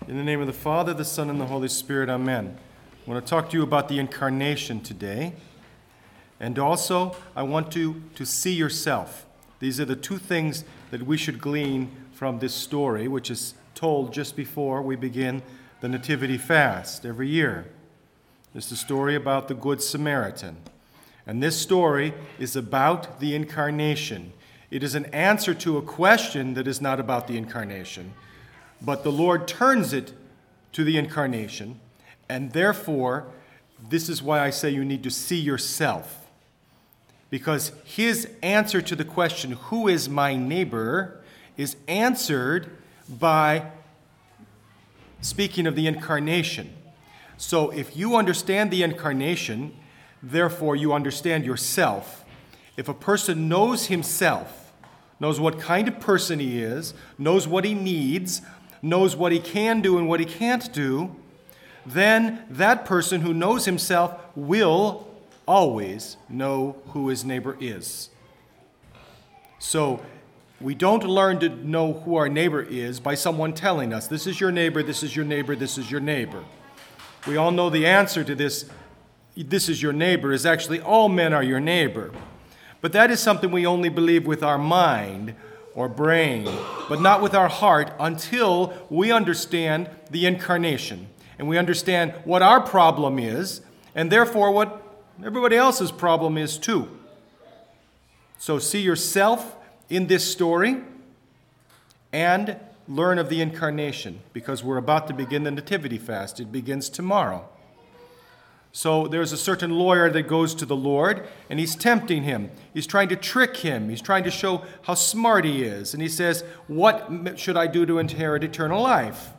In the name of the Father, the Son, and the Holy Spirit, amen. I want to talk to you about the incarnation today. And also, I want you to see yourself. These are the two things that we should glean from this story, which is told just before we begin the Nativity fast every year. It's the story about the Good Samaritan. And this story is about the incarnation. It is an answer to a question that is not about the incarnation. But the Lord turns it to the incarnation, and therefore, this is why I say you need to see yourself. Because his answer to the question, who is my neighbor, is answered by speaking of the incarnation. So if you understand the incarnation, therefore you understand yourself. If a person knows himself, knows what kind of person he is, knows what he needs, knows what he can do and what he can't do, then that person who knows himself will always know who his neighbor is. So we don't learn to know who our neighbor is by someone telling us, this is your neighbor, this is your neighbor, this is your neighbor. We all know the answer to this is your neighbor, is actually all men are your neighbor. But that is something we only believe with our mind or brain, but not with our heart until we understand the incarnation and we understand what our problem is and therefore what everybody else's problem is too. So see yourself in this story and learn of the incarnation, because we're about to begin the Nativity fast. It begins tomorrow. So there's a certain lawyer that goes to the Lord, and he's tempting him. He's trying to trick him. He's trying to show how smart he is. And he says, what should I do to inherit eternal life?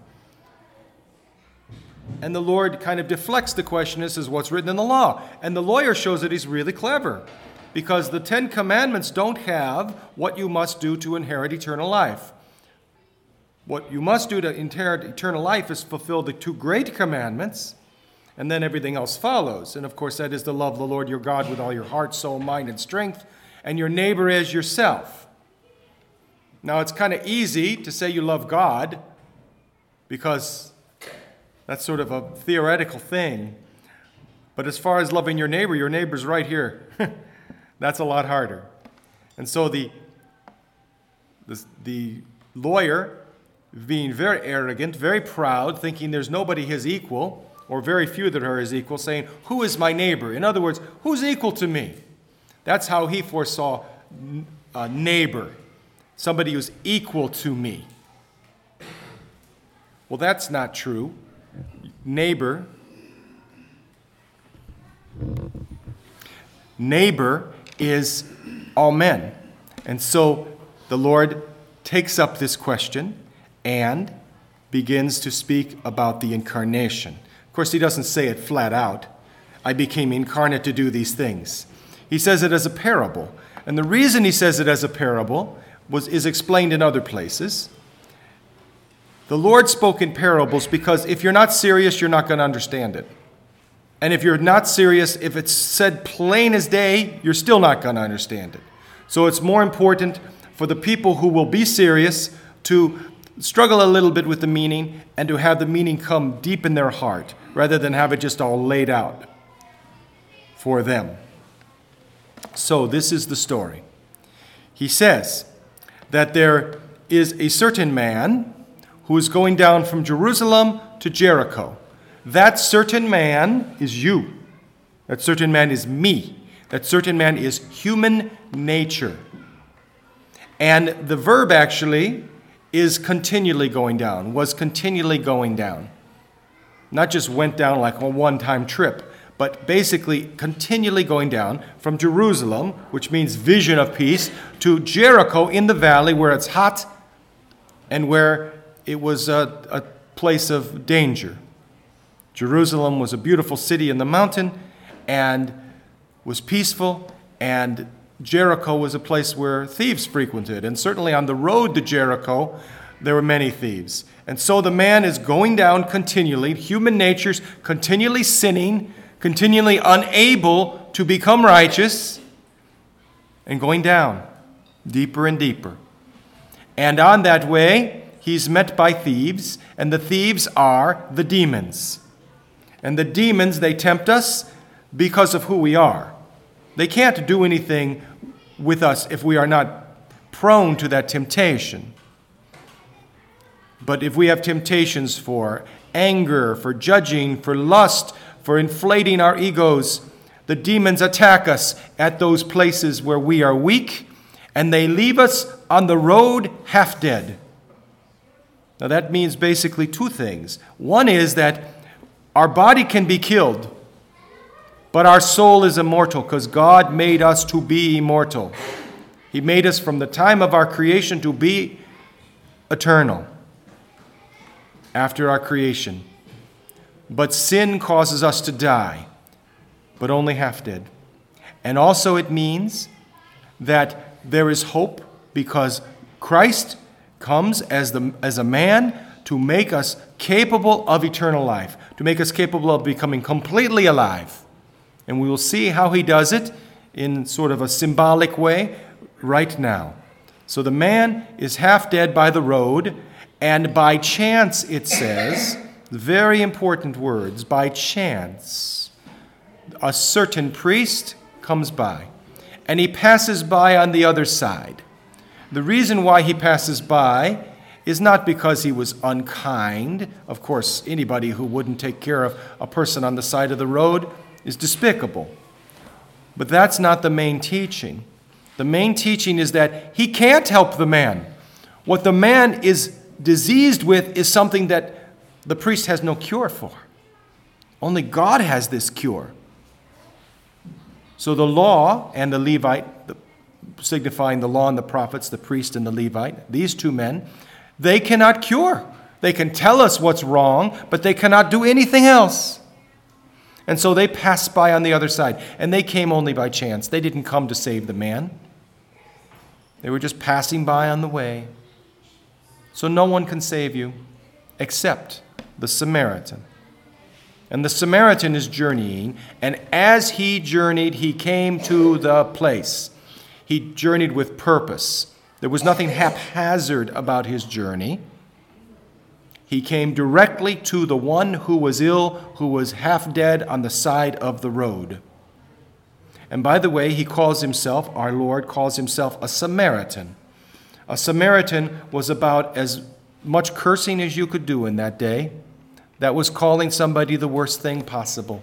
And the Lord kind of deflects the question and says, what's written in the law? And the lawyer shows that he's really clever, because the 10 Commandments don't have what you must do to inherit eternal life. What you must do to inherit eternal life is fulfill the 2 great commandments, and then everything else follows. And of course, that is to love the Lord your God with all your heart, soul, mind, and strength, and your neighbor as yourself. Now, it's kind of easy to say you love God, because that's sort of a theoretical thing. But as far as loving your neighbor's right here. That's a lot harder. And so the lawyer, being very arrogant, very proud, thinking there's nobody his equal, or very few that are his equal, saying, who is my neighbor? In other words, who's equal to me? That's how he foresaw a neighbor, somebody who's equal to me. Well, that's not true. Neighbor is all men. And so the Lord takes up this question and begins to speak about the incarnation. Of course, he doesn't say it flat out. I became incarnate to do these things. He says it as a parable. And the reason he says it as a parable is explained in other places. The Lord spoke in parables because if you're not serious, you're not going to understand it. And if you're not serious, if it's said plain as day, you're still not going to understand it. So it's more important for the people who will be serious to struggle a little bit with the meaning and to have the meaning come deep in their heart rather than have it just all laid out for them. So this is the story. He says that there is a certain man who is going down from Jerusalem to Jericho. That certain man is you. That certain man is me. That certain man is human nature. And the verb actually is continually going down, was continually going down. Not just went down like a one-time trip, but basically continually going down from Jerusalem, which means vision of peace, to Jericho in the valley where it's hot and where it was a place of danger. Jerusalem was a beautiful city in the mountain and was peaceful, and Jericho was a place where thieves frequented. And certainly on the road to Jericho, there were many thieves. And so the man is going down continually, human nature's continually sinning, continually unable to become righteous, and going down deeper and deeper. And on that way, he's met by thieves, and the thieves are the demons. And the demons, they tempt us because of who we are. They can't do anything with us if we are not prone to that temptation. But if we have temptations for anger, for judging, for lust, for inflating our egos, the demons attack us at those places where we are weak, and they leave us on the road half dead. Now that means basically two things. One is that our body can be killed, but our soul is immortal because God made us to be immortal. He made us from the time of our creation to be eternal after our creation. But sin causes us to die, but only half dead. And also it means that there is hope because Christ comes as a man to make us capable of eternal life, to make us capable of becoming completely alive. And we will see how he does it in sort of a symbolic way right now. So the man is half dead by the road, and by chance, it says, very important words, by chance, a certain priest comes by, and he passes by on the other side. The reason why he passes by is not because he was unkind. Of course, anybody who wouldn't take care of a person on the side of the road is despicable. But that's not the main teaching. The main teaching is that he can't help the man. What the man is diseased with is something that the priest has no cure for. Only God has this cure. So the law and the Levite, signifying the law and the prophets, the priest and the Levite, these two men, they cannot cure. They can tell us what's wrong, but they cannot do anything else. And so they passed by on the other side, and they came only by chance. They didn't come to save the man. They were just passing by on the way. So no one can save you except the Samaritan. And the Samaritan is journeying, and as he journeyed, he came to the place. He journeyed with purpose. There was nothing haphazard about his journey. He came directly to the one who was ill, who was half dead on the side of the road. And by the way, he calls himself, our Lord calls himself a Samaritan. A Samaritan was about as much cursing as you could do in that day. That was calling somebody the worst thing possible.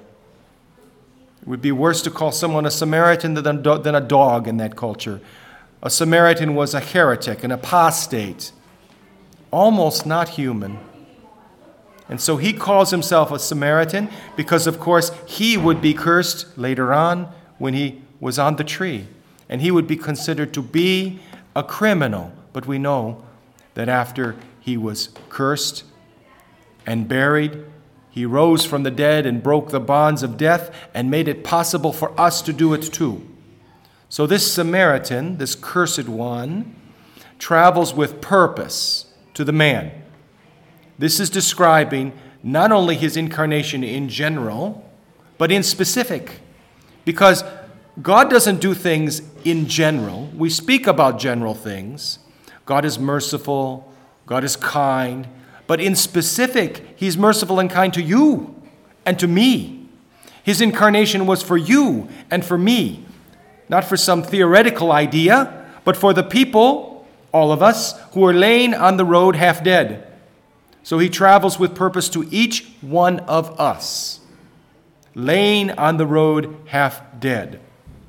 It would be worse to call someone a Samaritan than a dog in that culture. A Samaritan was a heretic, an apostate, almost not human. And so he calls himself a Samaritan because, of course, he would be cursed later on when he was on the tree. And he would be considered to be a criminal. But we know that after he was cursed and buried, he rose from the dead and broke the bonds of death and made it possible for us to do it too. So this Samaritan, this cursed one, travels with purpose to the man. This is describing not only his incarnation in general, but in specific. Because God doesn't do things in general. We speak about general things. God is merciful. God is kind. But in specific, he's merciful and kind to you and to me. His incarnation was for you and for me. Not for some theoretical idea, but for the people, all of us, who are laying on the road half dead. So he travels with purpose to each one of us, laying on the road half dead.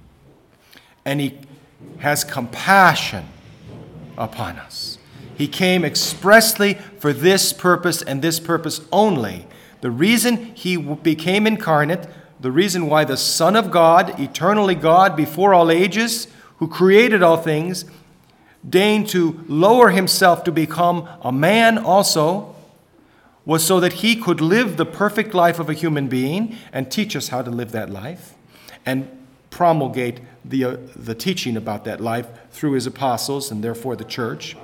And he has compassion upon us. He came expressly for this purpose and this purpose only. The reason he became incarnate, the reason why the Son of God, eternally God before all ages, who created all things, deigned to lower himself to become a man also, was so that he could live the perfect life of a human being and teach us how to live that life and promulgate the teaching about that life through his apostles and therefore the church,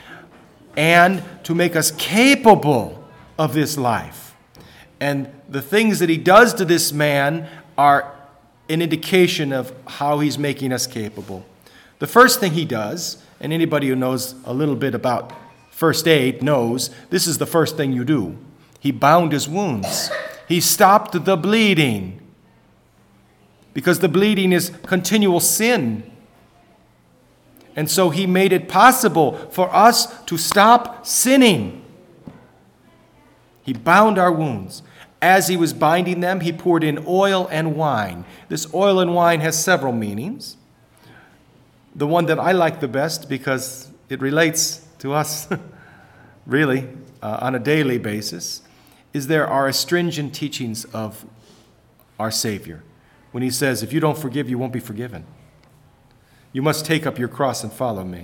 and to make us capable of this life. And the things that he does to this man are an indication of how he's making us capable. The first thing he does, and anybody who knows a little bit about first aid knows this is the first thing you do. He bound his wounds. He stopped the bleeding, because the bleeding is continual sin. And so he made it possible for us to stop sinning. He bound our wounds. As he was binding them, he poured in oil and wine. This oil and wine has several meanings. The one that I like the best, because it relates to us really on a daily basis, is there are astringent teachings of our Savior. When he says, if you don't forgive, you won't be forgiven. You must take up your cross and follow me.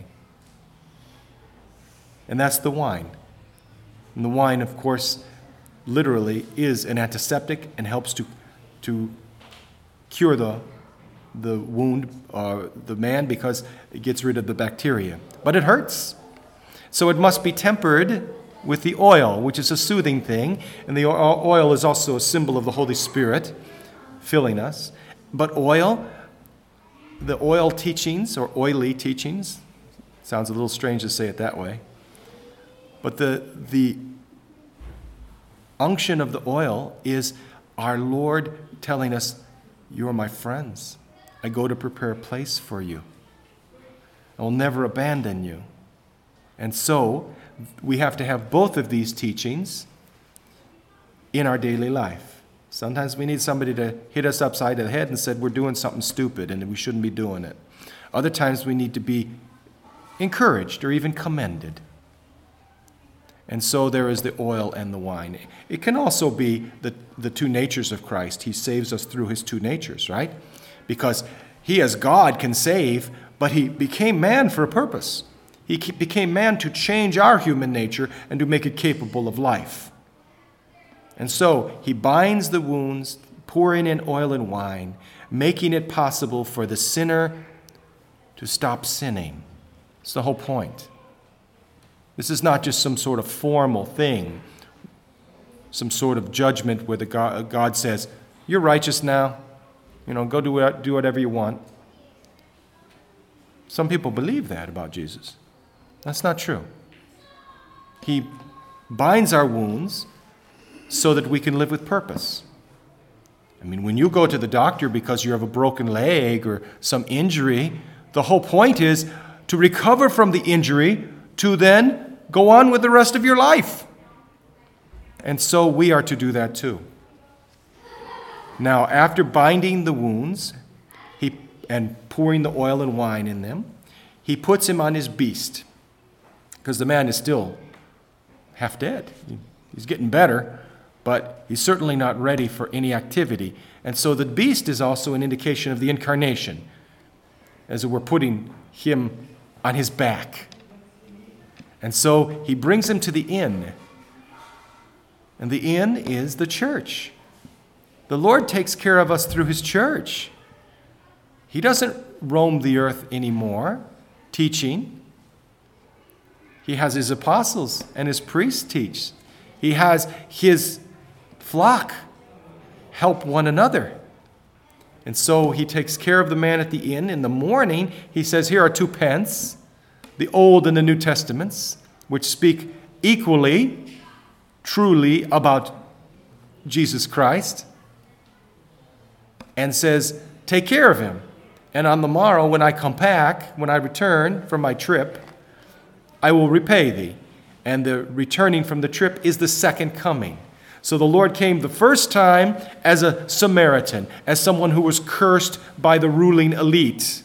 And that's the wine. And the wine, of course, literally is an antiseptic and helps to cure the wound, the man, because it gets rid of the bacteria. But it hurts. So it must be tempered with the oil, which is a soothing thing. And the oil is also a symbol of the Holy Spirit filling us. But the oil teachings, or oily teachings, sounds a little strange to say it that way, but the unction of the oil is our Lord telling us, you are my friends. I go to prepare a place for you. I will never abandon you. And so we have to have both of these teachings in our daily life. Sometimes we need somebody to hit us upside the head and say we're doing something stupid and we shouldn't be doing it. Other times we need to be encouraged or even commended. And so there is the oil and the wine. It can also be the two natures of Christ. He saves us through his two natures, right? Because he as God can save, but he became man for a purpose. He became man to change our human nature and to make it capable of life. And so he binds the wounds, pouring in oil and wine, making it possible for the sinner to stop sinning. It's the whole point. This is not just some sort of formal thing, some sort of judgment where God says, you're righteous now, go do whatever you want. Some people believe that about Jesus. That's not true. He binds our wounds so that we can live with purpose. When you go to the doctor because you have a broken leg or some injury, the whole point is to recover from the injury to then go on with the rest of your life. And so we are to do that too. Now, after binding the wounds and pouring the oil and wine in them, he puts him on his beast, because the man is still half dead. He's getting better, but he's certainly not ready for any activity. And so the beast is also an indication of the incarnation, as we're putting him on his back. And so he brings him to the inn. And the inn is the church. The Lord takes care of us through his church. He doesn't roam the earth anymore, teaching. He has his apostles and his priests teach. He has his flock help one another. And so he takes care of the man at the inn. In the morning, he says, here are 2 pence, the Old and the New Testaments, which speak equally, truly about Jesus Christ, and says, take care of him. And on the morrow, when I come back, when I return from my trip, I will repay thee. And the returning from the trip is the second coming. So the Lord came the first time as a Samaritan, as someone who was cursed by the ruling elite.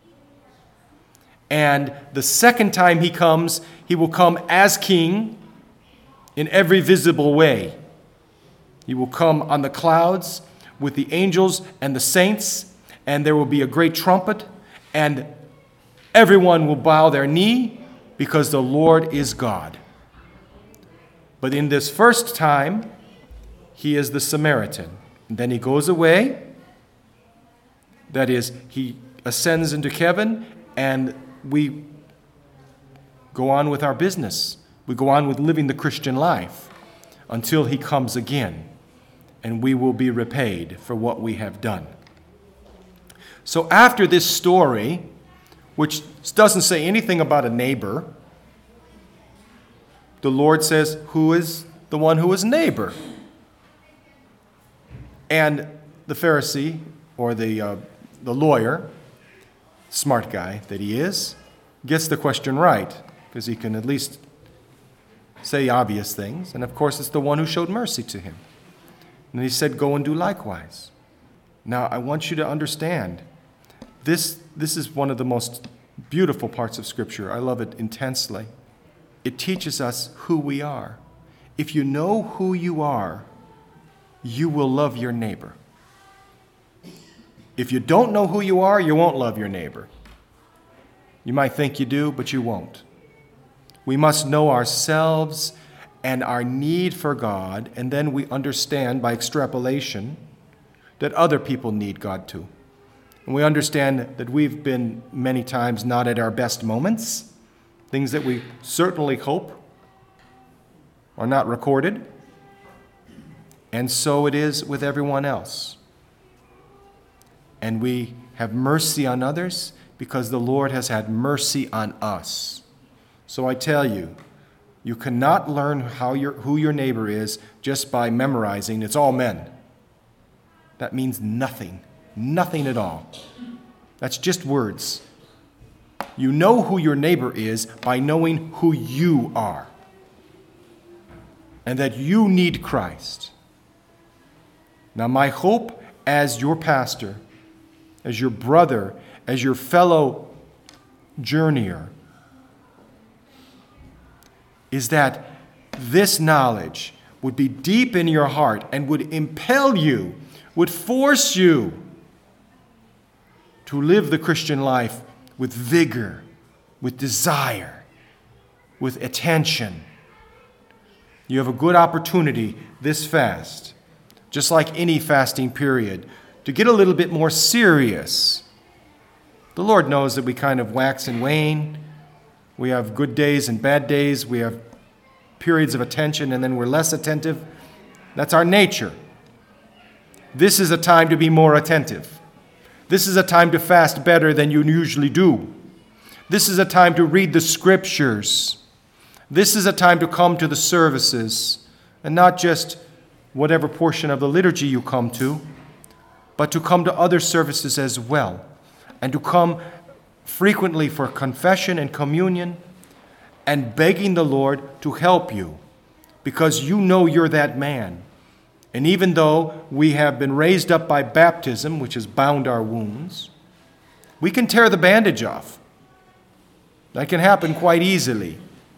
And the second time he comes, he will come as king in every visible way. He will come on the clouds with the angels and the saints, and there will be a great trumpet, and everyone will bow their knee because the Lord is God. But in this first time, he is the Samaritan. And then he goes away. That is, he ascends into heaven, and we go on with our business. We go on with living the Christian life until he comes again, and we will be repaid for what we have done. So after this story, which doesn't say anything about a neighbor, the Lord says, who is the one who is neighbor? And the Pharisee, or the lawyer, smart guy that he is, gets the question right, because he can at least say obvious things. And of course, it's the one who showed mercy to him. And he said, go and do likewise. Now, I want you to understand, this is one of the most beautiful parts of Scripture. I love it intensely. It teaches us who we are. If you know who you are, you will love your neighbor. If you don't know who you are, you won't love your neighbor. You might think you do, but you won't. We must know ourselves and our need for God, and then we understand by extrapolation that other people need God too. And we understand that we've been many times not at our best moments, things that we certainly hope are not recorded. And so it is with everyone else. And we have mercy on others because the Lord has had mercy on us. So I tell you, you cannot learn who your neighbor is just by memorizing, it's all men. That means nothing. Nothing at all. That's just words. You know who your neighbor is by knowing who you are. And that you need Christ. Now, my hope as your pastor, as your brother, as your fellow journeyer, is that this knowledge would be deep in your heart and would impel you, would force you to live the Christian life with vigor, with desire, with attention. You have a good opportunity this fast, just like any fasting period, to get a little bit more serious. The Lord knows that we kind of wax and wane. We have good days and bad days. We have periods of attention and then we're less attentive. That's our nature. This is a time to be more attentive. This is a time to fast better than you usually do. This is a time to read the Scriptures. This is a time to come to the services, and not just whatever portion of the liturgy you come to, but to come to other services as well, and to come frequently for confession and communion, and begging the Lord to help you, because you know you're that man. And even though we have been raised up by baptism, which has bound our wounds, we can tear the bandage off. That can happen quite easily.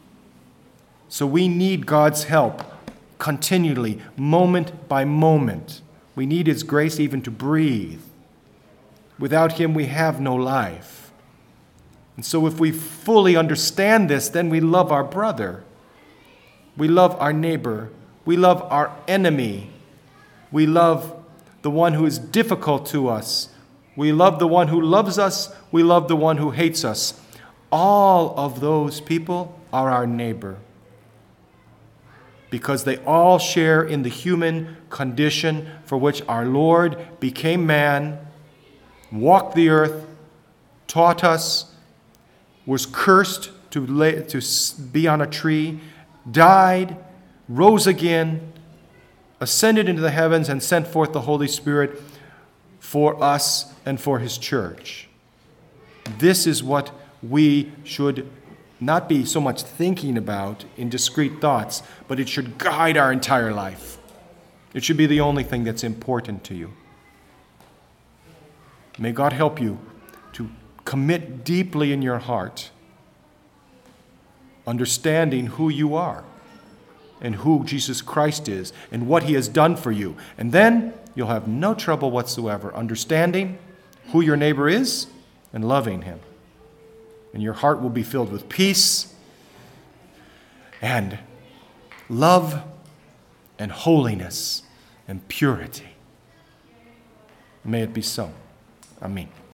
So we need God's help continually, moment by moment. We need His grace even to breathe. Without Him, we have no life. And so if we fully understand this, then we love our brother. We love our neighbor. We love our enemy. We love the one who is difficult to us. We love the one who loves us. We love the one who hates us. All of those people are our neighbor, because they all share in the human condition for which our Lord became man, walked the earth, taught us, was cursed to be on a tree, died, rose again, ascended into the heavens, and sent forth the Holy Spirit for us and for His church. This is what we should not be so much thinking about in discrete thoughts, but it should guide our entire life. It should be the only thing that's important to you. May God help you to commit deeply in your heart, understanding who you are and who Jesus Christ is and what He has done for you. And then you'll have no trouble whatsoever understanding who your neighbor is and loving him. And your heart will be filled with peace and love and holiness and purity. May it be so. Amen.